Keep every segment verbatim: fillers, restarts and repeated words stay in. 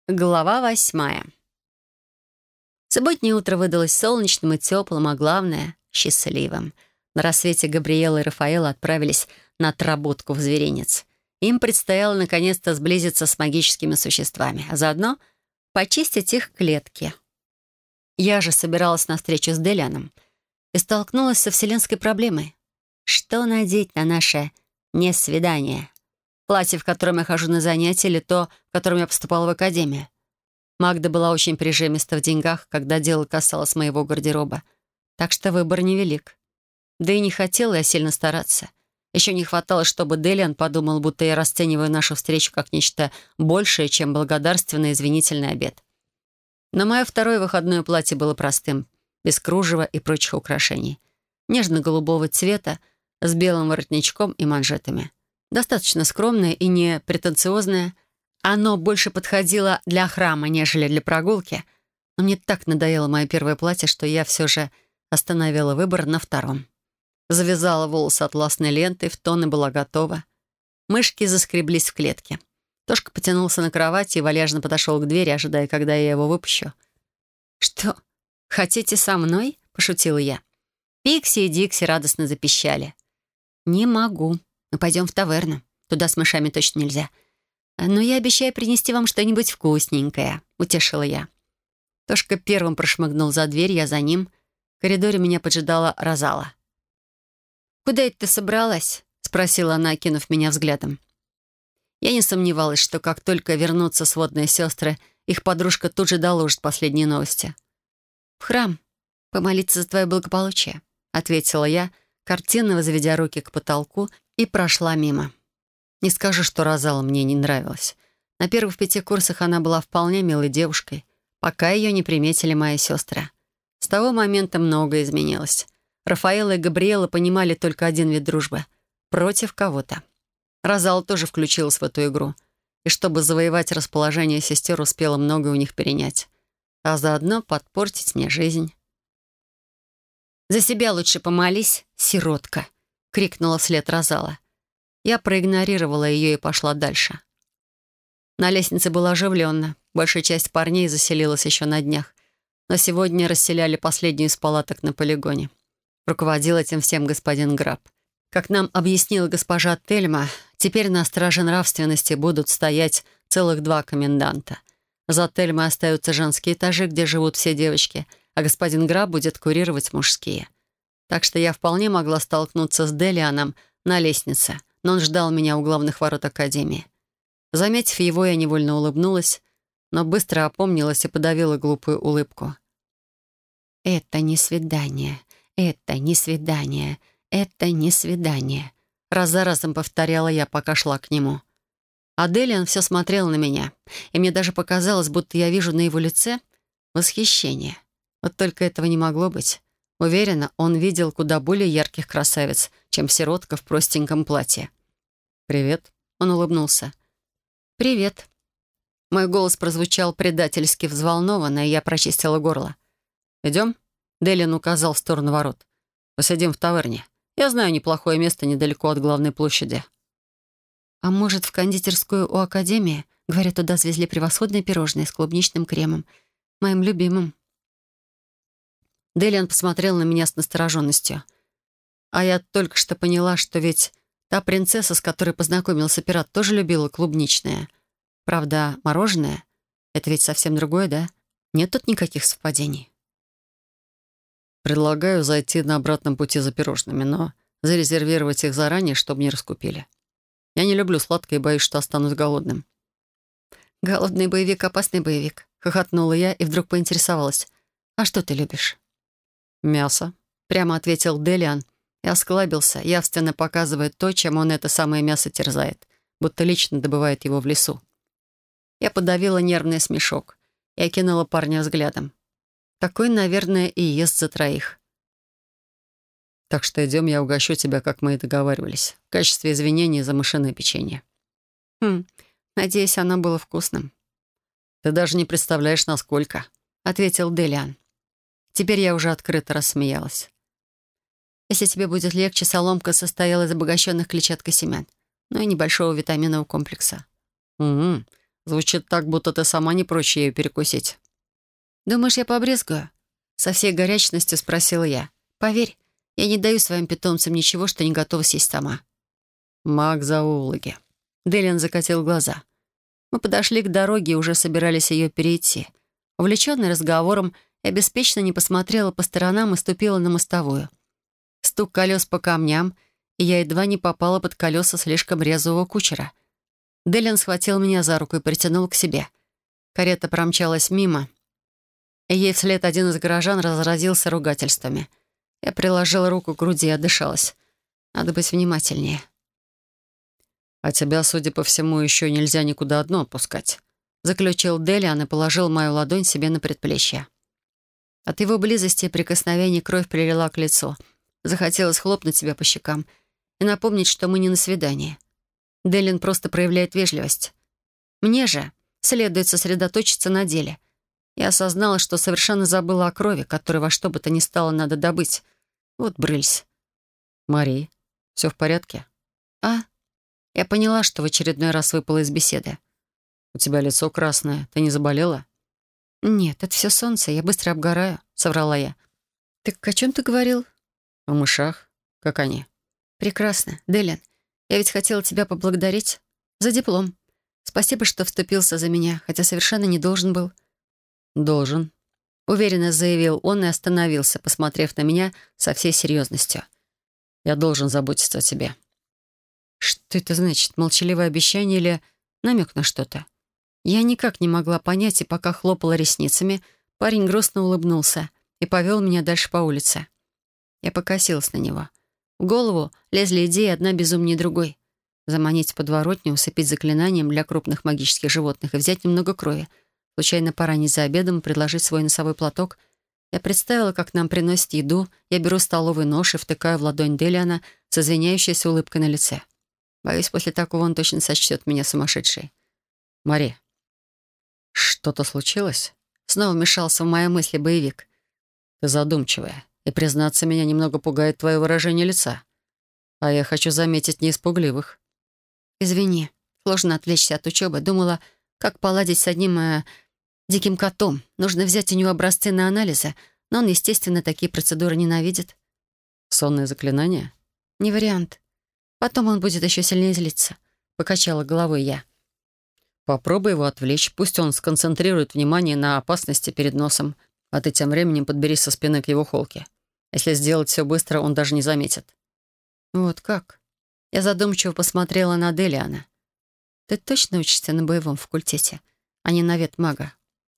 Глава восьмая. Субботнее утро выдалось солнечным и теплым, а главное — счастливым. На рассвете Габриэла и Рафаэла отправились на отработку в зверинец. Им предстояло наконец-то сблизиться с магическими существами, а заодно почистить их клетки. Я же собиралась на встречу с Делианом и столкнулась со вселенской проблемой. Что надеть на наше «не-свидание»? Платье, в котором я хожу на занятия, или то, в котором я поступала в академию. Магда была очень прижимиста в деньгах, когда дело касалось моего гардероба. Так что выбор невелик. Да и не хотела я сильно стараться. Еще не хватало, чтобы Делиан подумал, будто я расцениваю нашу встречу как нечто большее, чем благодарственный извинительный обед. Но мое второе выходное платье было простым, без кружева и прочих украшений. Нежно-голубого цвета, с белым воротничком и манжетами. Достаточно скромное и не претенциозное. Оно больше подходило для храма, нежели для прогулки. Но мне так надоело мое первое платье, что я все же остановила выбор на втором. Завязала волосы атласной лентой, в тон и была готова. Мышки заскреблись в клетке. Тошка потянулся на кровати и вальяжно подошел к двери, ожидая, когда я его выпущу. «Что, хотите со мной?» — пошутила я. Пикси и Дикси радостно запищали. «Не могу. Мы пойдем в таверну. Туда с мышами точно нельзя. Но я обещаю принести вам что-нибудь вкусненькое», — утешила я. Тошка первым прошмыгнул за дверь, я за ним. В коридоре меня поджидала Розала. «Куда это ты собралась?» — спросила она, окинув меня взглядом. Я не сомневалась, что как только вернутся сводные сестры, их подружка тут же доложит последние новости. «В храм. Помолиться за твое благополучие», — ответила я, картинно возведя руки к потолку, и прошла мимо. Не скажу, что Розала мне не нравилась. На первых пяти курсах она была вполне милой девушкой, пока ее не приметили мои сестры. С того момента многое изменилось. Рафаэла и Габриэла понимали только один вид дружбы — против кого-то. Розала тоже включилась в эту игру, и чтобы завоевать расположение сестер, успела многое у них перенять, а заодно подпортить мне жизнь. «За себя лучше помолись, сиротка!» — крикнула вслед Розала. Я проигнорировала ее и пошла дальше. На лестнице было оживленно. Большая часть парней заселилась еще на днях. Но сегодня расселяли последнюю из палаток на полигоне. Руководил этим всем господин Граб. Как нам объяснила госпожа Тельма, теперь на страже нравственности будут стоять целых два коменданта. За Тельмой остаются женские этажи, где живут все девочки, а господин Граб будет курировать мужские. Так что я вполне могла столкнуться с Делианом на лестнице, но он ждал меня у главных ворот Академии. Заметив его, я невольно улыбнулась, но быстро опомнилась и подавила глупую улыбку. «Это не свидание, это не свидание, это не свидание», раз за разом повторяла я, пока шла к нему. А Делиан все смотрел на меня, и мне даже показалось, будто я вижу на его лице восхищение. Вот только этого не могло быть. Уверена, он видел куда более ярких красавиц, чем сиротка в простеньком платье. «Привет», — он улыбнулся. «Привет». Мой голос прозвучал предательски взволнованно, и я прочистила горло. «Идем?» — Делиан указал в сторону ворот. «Посидим в таверне. Я знаю неплохое место недалеко от главной площади». «А может, в кондитерскую у Академии? Говорят, туда свезли превосходные пирожные с клубничным кремом. Моим любимым». Делиан посмотрел на меня с настороженностью. А я только что поняла, что ведь та принцесса, с которой познакомился пират, тоже любила клубничное. Правда, мороженое — это ведь совсем другое, да? Нет тут никаких совпадений. «Предлагаю зайти на обратном пути за пирожными, но зарезервировать их заранее, чтобы не раскупили. Я не люблю сладкое и боюсь, что останусь голодным». «Голодный боевик — опасный боевик», — хохотнула я и вдруг поинтересовалась. «А что ты любишь?» «Мясо», — прямо ответил Делиан и осклабился, явственно показывая то, чем он это самое мясо терзает, будто лично добывает его в лесу. Я подавила нервный смешок и окинула парня взглядом. Такой, наверное, и ест за троих. «Так что идем, я угощу тебя, как мы и договаривались, в качестве извинения за мышиное печенье». «Хм, надеюсь, оно было вкусным». «Ты даже не представляешь, насколько», — ответил Делиан. Теперь я уже открыто рассмеялась. «Если тебе будет легче, соломка состояла из обогащенных клетчаткой семян, ну и небольшого витаминного комплекса». «Угу. Звучит так, будто ты сама не прочь ею перекусить». «Думаешь, я побрезгую?» Со всей горячностью спросила я. «Поверь, я не даю своим питомцам ничего, что не готова съесть сама». «Маг-зоологи». Делиан закатил глаза. Мы подошли к дороге и уже собирались ее перейти. Увлеченный разговором, я беспечно не посмотрела по сторонам и ступила на мостовую. Стук колес по камням, и я едва не попала под колеса слишком резвого кучера. Делиан схватил меня за руку и притянул к себе. Карета промчалась мимо, и ей вслед один из горожан разразился ругательствами. Я приложила руку к груди и отдышалась. Надо быть внимательнее. «А тебя, судя по всему, еще нельзя никуда одну отпускать», заключил Делиан и положил мою ладонь себе на предплечье. От его близости и прикосновений кровь прилила к лицу. Захотелось хлопнуть себя по щекам и напомнить, что мы не на свидании. Делиан просто проявляет вежливость. Мне же следует сосредоточиться на деле. Я осознала, что совершенно забыла о крови, которую во что бы то ни стало надо добыть. Вот брыльсь. «Мари, все в порядке?» «А?» Я поняла, что в очередной раз выпала из беседы. «У тебя лицо красное. Ты не заболела?» «Нет, это все солнце. Я быстро обгораю», — соврала я. «Так о чем ты говорил?» «О мышах. Как они?» «Прекрасно. Делиан, я ведь хотела тебя поблагодарить за диплом. Спасибо, что вступился за меня, хотя совершенно не должен был». «Должен», — уверенно заявил он и остановился, посмотрев на меня со всей серьезностью. «Я должен заботиться о тебе». Что это значит? Молчаливое обещание или намек на что-то? Я никак не могла понять, и пока хлопала ресницами, парень грустно улыбнулся и повел меня дальше по улице. Я покосилась на него. В голову лезли идеи одна безумнее другой. Заманить в подворотню, усыпить заклинанием для крупных магических животных и взять немного крови. Случайно поранить за обедом и предложить свой носовой платок. Я представила, как нам приносят еду, я беру столовый нож и втыкаю в ладонь Делиана с извиняющейся улыбкой на лице. Боюсь, после такого он точно сочтет меня сумасшедшей. «Мари, что-то случилось?» Снова вмешался в мои мысли боевик. «Ты задумчивая, и, признаться, меня немного пугает твое выражение лица. А я хочу заметить не испугливых». «Извини, сложно отвлечься от учебы. Думала, как поладить с одним э, диким котом. Нужно взять у него образцы на анализы, но он, естественно, такие процедуры ненавидит». «Сонное заклинание?» «Не вариант. Потом он будет еще сильнее злиться», — покачала головой я. «Попробуй его отвлечь. Пусть он сконцентрирует внимание на опасности перед носом, а ты тем временем подберись со спины к его холке. Если сделать все быстро, он даже не заметит». «Вот как?» Я задумчиво посмотрела на Делиана. «Ты точно учишься на боевом факультете, а не на ветмага?»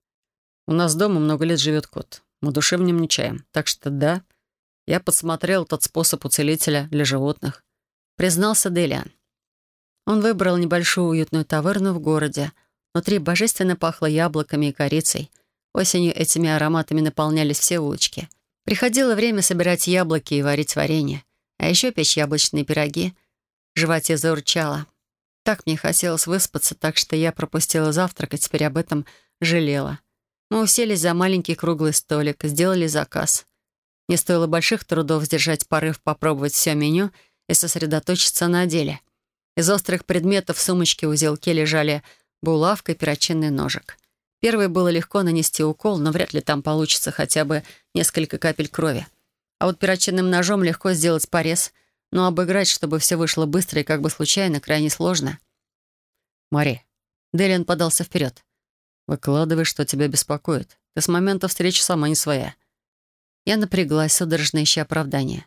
«У нас дома много лет живет кот. Мы души в нем не чаем. Так что да, я подсмотрел тот способ у целителя для животных», — признался Делиан. Он выбрал небольшую уютную таверну в городе. Внутри божественно пахло яблоками и корицей. Осенью этими ароматами наполнялись все улочки. Приходило время собирать яблоки и варить варенье, а еще печь яблочные пироги. В животе заурчало. Так мне хотелось выспаться, так что я пропустила завтрак и теперь об этом жалела. Мы уселись за маленький круглый столик, сделали заказ. Мне стоило больших трудов сдержать порыв попробовать все меню и сосредоточиться на деле. Из острых предметов в сумочке узелке лежали булавка и перочинный ножик. Первый было легко нанести укол, но вряд ли там получится хотя бы несколько капель крови. А вот перочинным ножом легко сделать порез, но обыграть, чтобы все вышло быстро и как бы случайно, крайне сложно. «Мари». Делиан подался вперед. «Выкладывай, что тебя беспокоит. Ты с момента встречи сама не своя». Я напряглась, судорожно ища оправдания.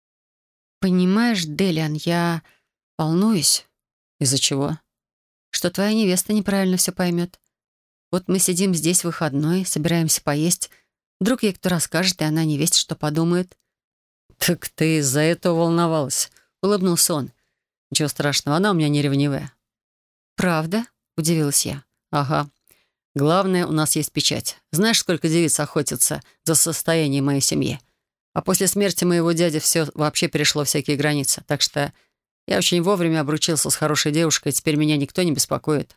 «Понимаешь, Делиан, я волнуюсь». «Из-за чего?» «Что твоя невеста неправильно все поймет. Вот мы сидим здесь в выходной, собираемся поесть. Вдруг ей кто расскажет, и она невесте что подумает». «Так ты из-за этого волновалась», — улыбнулся он. «Ничего страшного, она у меня не ревнивая». «Правда?» — удивилась я. «Ага. Главное, у нас есть печать. Знаешь, сколько девиц охотятся за состоянием моей семьи? А после смерти моего дяди все вообще перешло всякие границы. Так что я очень вовремя обручился с хорошей девушкой, и теперь меня никто не беспокоит».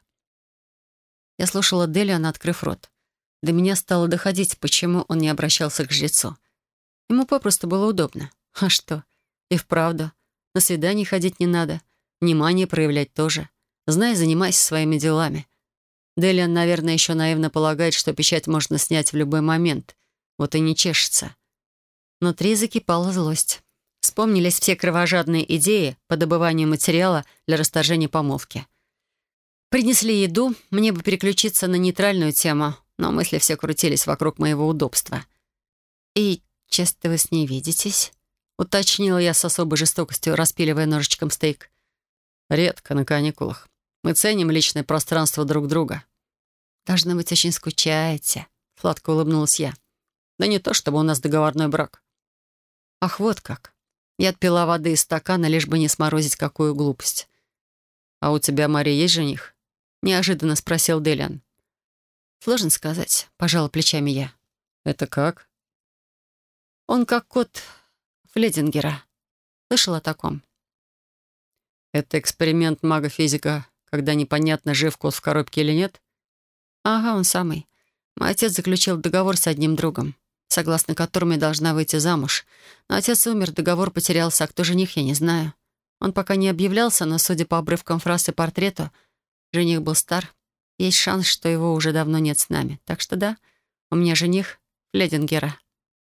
Я слушала Делиана, открыв рот. До меня стало доходить, почему он не обращался к жрецу. Ему попросту было удобно. А что? И вправду. На свидание ходить не надо. Внимание проявлять тоже. Знай, занимайся своими делами. Делиан, наверное, еще наивно полагает, что печать можно снять в любой момент. Вот и не чешется. Внутри закипала злость. Вспомнились все кровожадные идеи по добыванию материала для расторжения помолвки. Принесли еду, мне бы переключиться на нейтральную тему, но мысли все крутились вокруг моего удобства. «И часто вы с ней видитесь?» — уточнила я с особой жестокостью, распиливая ножичком стейк. «Редко, на каникулах. Мы ценим личное пространство друг друга». «Должно быть, очень скучаете», — сладко улыбнулась я. «Да не то, чтобы у нас договорной брак». «Ах, вот как». Я отпила воды из стакана, лишь бы не сморозить какую глупость. «А у тебя, Мария, есть жених?» — неожиданно спросил Делиан. «Сложно сказать», — пожала плечами я. «Это как?» «Он как кот Фледингера. Слышал о таком?» «Это эксперимент мага-физика, когда непонятно, жив кот в коробке или нет?» «Ага, он самый. Мой отец заключил договор с одним другом, согласно которому я должна выйти замуж. Но отец умер, договор потерялся, а кто жених, я не знаю. Он пока не объявлялся, но, судя по обрывкам фраз и портрету, жених был стар. Есть шанс, что его уже давно нет с нами. Так что да, у меня жених Фледингера».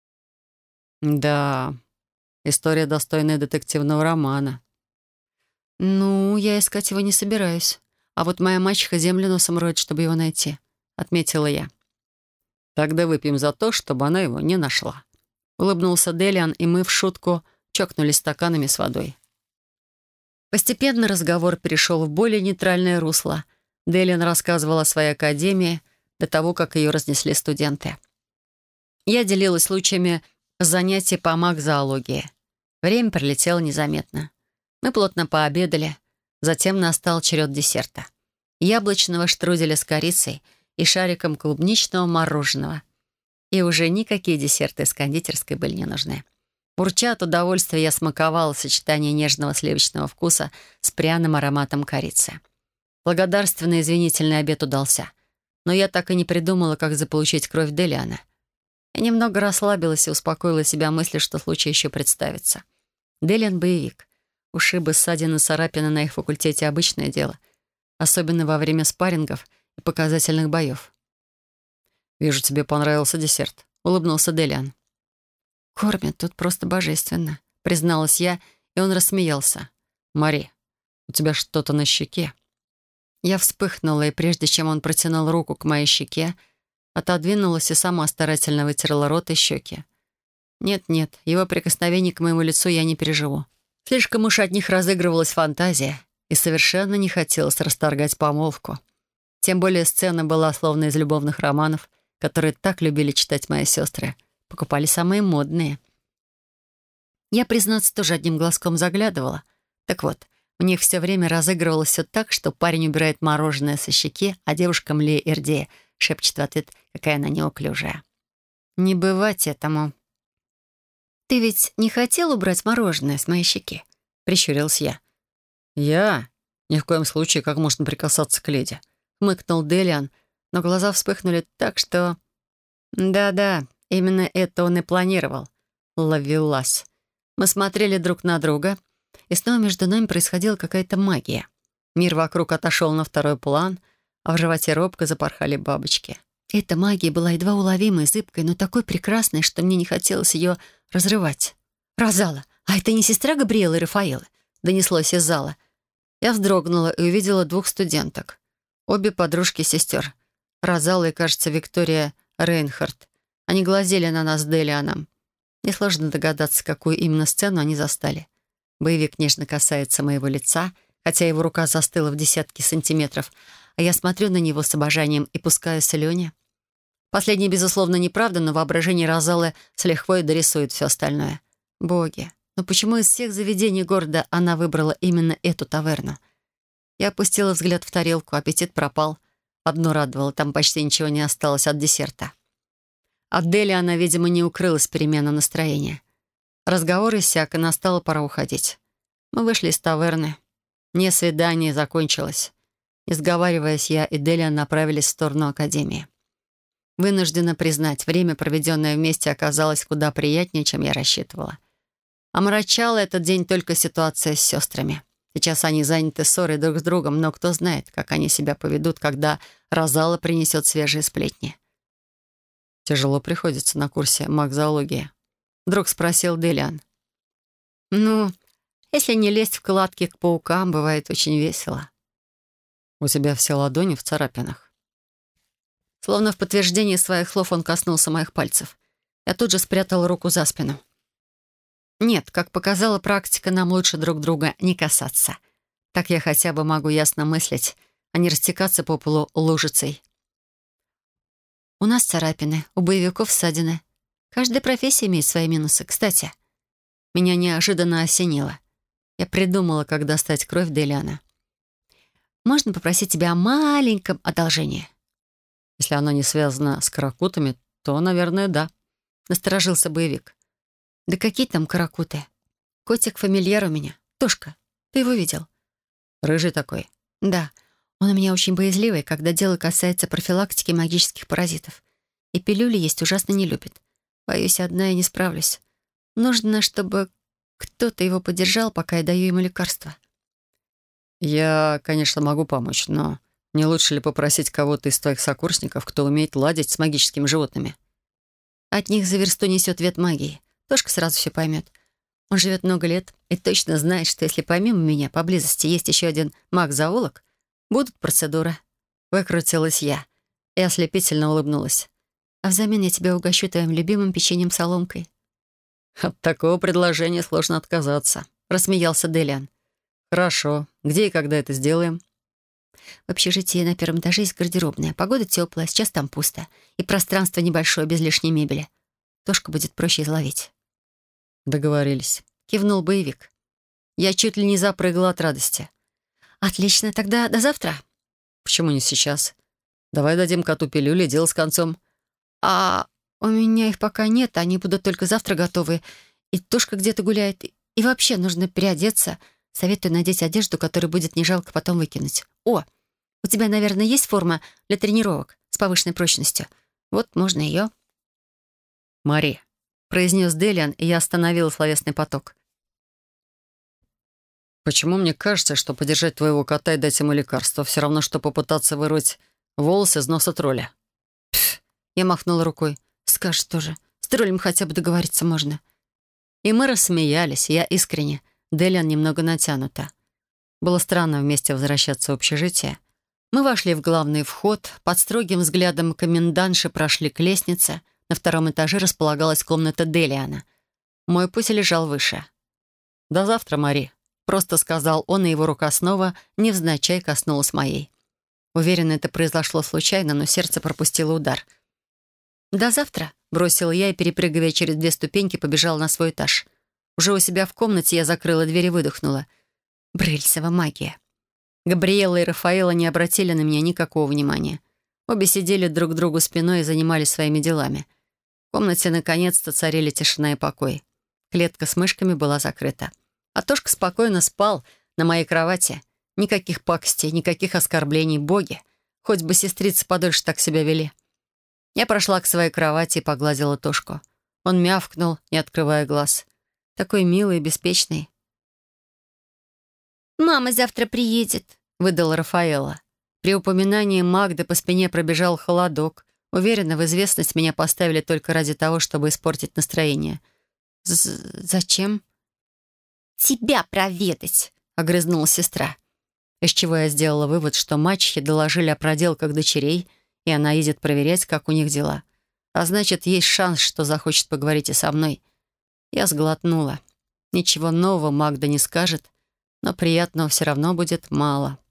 «Да, история, достойная детективного романа». «Ну, я искать его не собираюсь. А вот моя мачеха землю носом роет, чтобы его найти», — отметила я. «Тогда выпьем за то, чтобы она его не нашла». Улыбнулся Делиан, и мы в шутку чокнулись стаканами с водой. Постепенно разговор перешел в более нейтральное русло. Делиан рассказывал о своей академии до того, как ее разнесли студенты. Я делилась случаями занятий по магзоологии. Время пролетело незаметно. Мы плотно пообедали. Затем настал черед десерта. Яблочного штруделя с корицей и шариком клубничного мороженого. И уже никакие десерты из кондитерской были не нужны. Урча от удовольствия, я смаковала сочетание нежного сливочного вкуса с пряным ароматом корицы. Благодарственный извинительный обед удался. Но я так и не придумала, как заполучить кровь Делиана. Я немного расслабилась и успокоила себя мыслью, что случай еще представится. Делиан — боевик. Ушибы, ссадины, царапины на их факультете — обычное дело. Особенно во время спаррингов и показательных боев. «Вижу, тебе понравился десерт», — улыбнулся Делиан. «Кормят тут просто божественно», — призналась я, и он рассмеялся. «Мари, у тебя что-то на щеке». Я вспыхнула, и прежде чем он протянул руку к моей щеке, отодвинулась и сама старательно вытерла рот и щеки. Нет-нет, его прикосновений к моему лицу я не переживу. Слишком уж от них разыгрывалась фантазия, и совершенно не хотелось расторгать помолвку. Тем более сцена была словно из любовных романов, которые так любили читать мои сестры. Покупали самые модные. Я, признаться, тоже одним глазком заглядывала. Так вот, у них все время разыгрывалось все так, что парень убирает мороженое со щеки, а девушка, млея и рдея, шепчет в ответ, какая она неуклюжая. «Не бывать этому». «Ты ведь не хотел убрать мороженое с моей щеки?» — прищурился я. «Я? Ни в коем случае, как можно прикасаться к леди?» — хмыкнул Делиан, но глаза вспыхнули так, что... Да-да, именно это он и планировал. Ловелас. Мы смотрели друг на друга, и снова между нами происходила какая-то магия. Мир вокруг отошел на второй план, а в животе робко запорхали бабочки. Эта магия была едва уловимой, зыбкой, но такой прекрасной, что мне не хотелось ее разрывать. «Розала, а это не сестра Габриэлы и Рафаэлы?» — донеслось из зала. Я вздрогнула и увидела двух студенток. Обе подружки сестер. Розала и, кажется, Виктория Рейнхард. Они глазели на нас с Делианом. Несложно догадаться, какую именно сцену они застали. Боевик нежно касается моего лица, хотя его рука застыла в десятки сантиметров, а я смотрю на него с обожанием и пускаю слюни. Последнее, безусловно, неправда, но воображение Розалы с лихвой дорисует все остальное. Боги, но почему из всех заведений города она выбрала именно эту таверну? Я опустила взгляд в тарелку, аппетит пропал. Одно радовало, там почти ничего не осталось от десерта. От Делиана, видимо, не укрылась перемена настроения. Разговор иссяк, и настала пора уходить. Мы вышли из таверны. Не свидание закончилось. Не сговариваясь, я и Делиан направились в сторону академии. Вынуждена признать, время, проведенное вместе, оказалось куда приятнее, чем я рассчитывала. Омрачала этот день только ситуация с сестрами. Сейчас они заняты ссорой друг с другом, но кто знает, как они себя поведут, когда Розала принесет свежие сплетни. Тяжело приходится на курсе магзоологии. Вдруг спросил Делиан. «Ну, если не лезть в кладки к паукам, бывает очень весело». У тебя все ладони в царапинах. Словно в подтверждение своих слов он коснулся моих пальцев. Я тут же спрятала руку за спину. Нет, как показала практика, нам лучше друг друга не касаться. Так я хотя бы могу ясно мыслить, а не растекаться по полу лужицей. У нас царапины, у боевиков ссадины. Каждая профессия имеет свои минусы. Кстати, меня неожиданно осенило. Я придумала, как достать кровь Делиана. Можно попросить тебя о маленьком одолжении? Если оно не связано с каракутами, то, наверное, да. Насторожился боевик. Да какие там каракуты? Котик-фамильяр у меня. Тошка, ты его видел? Рыжий такой. Да, он у меня очень боязливый, когда дело касается профилактики магических паразитов. И пилюли есть ужасно не любит. Боюсь, одна я не справлюсь. Нужно, чтобы кто-то его поддержал, пока я даю ему лекарства. Я, конечно, могу помочь, но не лучше ли попросить кого-то из твоих сокурсников, кто умеет ладить с магическими животными? От них за версту несет вет магии. Тошка сразу все поймет. Он живет много лет и точно знает, что если помимо меня поблизости есть еще один маг-зоолог, будут процедуры. Выкрутилась я и ослепительно улыбнулась. А взамен я тебя угощу твоим любимым печеньем-соломкой. От такого предложения сложно отказаться, Рассмеялся Делиан. Хорошо. Где и когда это сделаем? В общежитии на первом этаже есть гардеробная. Погода теплая, сейчас там пусто. И пространство небольшое, без лишней мебели. Тошка будет проще изловить. Договорились. Кивнул боевик. Я чуть ли не запрыгала от радости. Отлично, тогда до завтра. Почему не сейчас? Давай дадим коту пилюли, дело с концом. А у меня их пока нет, они будут только завтра готовы. И Тошка где-то гуляет. И вообще нужно переодеться. Советую надеть одежду, которую будет не жалко потом выкинуть. О, у тебя, наверное, есть форма для тренировок с повышенной прочностью. Вот можно ее. Мари, произнес Делиан, и я остановила словесный поток. Почему мне кажется, что подержать твоего кота и дать ему лекарство все равно, что попытаться вырвать волосы из носа тролля? Пф, я махнула рукой. Скажешь тоже. С троллем хотя бы договориться можно. И мы рассмеялись, я искренне. Делиан немного натянуто. Было странно вместе возвращаться в общежитие. Мы вошли в главный вход, под строгим взглядом комендантши прошли к лестнице. На втором этаже располагалась комната Делиана. Мой путь лежал выше. «До завтра, Мари», — просто сказал он, и его рука снова невзначай коснулась моей. Уверена, это произошло случайно, но сердце пропустило удар. «До завтра», — бросила я и, перепрыгивая через две ступеньки, побежала на свой этаж. Уже у себя в комнате я закрыла дверь и выдохнула. Брыльсова магия. Габриэла и Рафаэла не обратили на меня никакого внимания. Обе сидели друг к другу спиной и занимались своими делами. В комнате наконец-то царили тишина и покой. Клетка с мышками была закрыта. А Тошка спокойно спал на моей кровати. Никаких пакостей, никаких оскорблений. Боги, хоть бы сестрицы подольше так себя вели. Я прошла к своей кровати и погладила Тошку. Он мявкнул, не открывая глаз. Такой милый и беспечный. «Мама завтра приедет», — выдала Рафаэла. При упоминании Магды по спине пробежал холодок. Уверена, в известность меня поставили только ради того, чтобы испортить настроение. «Зачем?» «Тебя проведать», — огрызнулась сестра. Из чего я сделала вывод, что мачехи доложили о проделках дочерей, и она едет проверять, как у них дела. А значит, есть шанс, что захочет поговорить и со мной. Я сглотнула. Ничего нового Магда не скажет, но приятного все равно будет мало.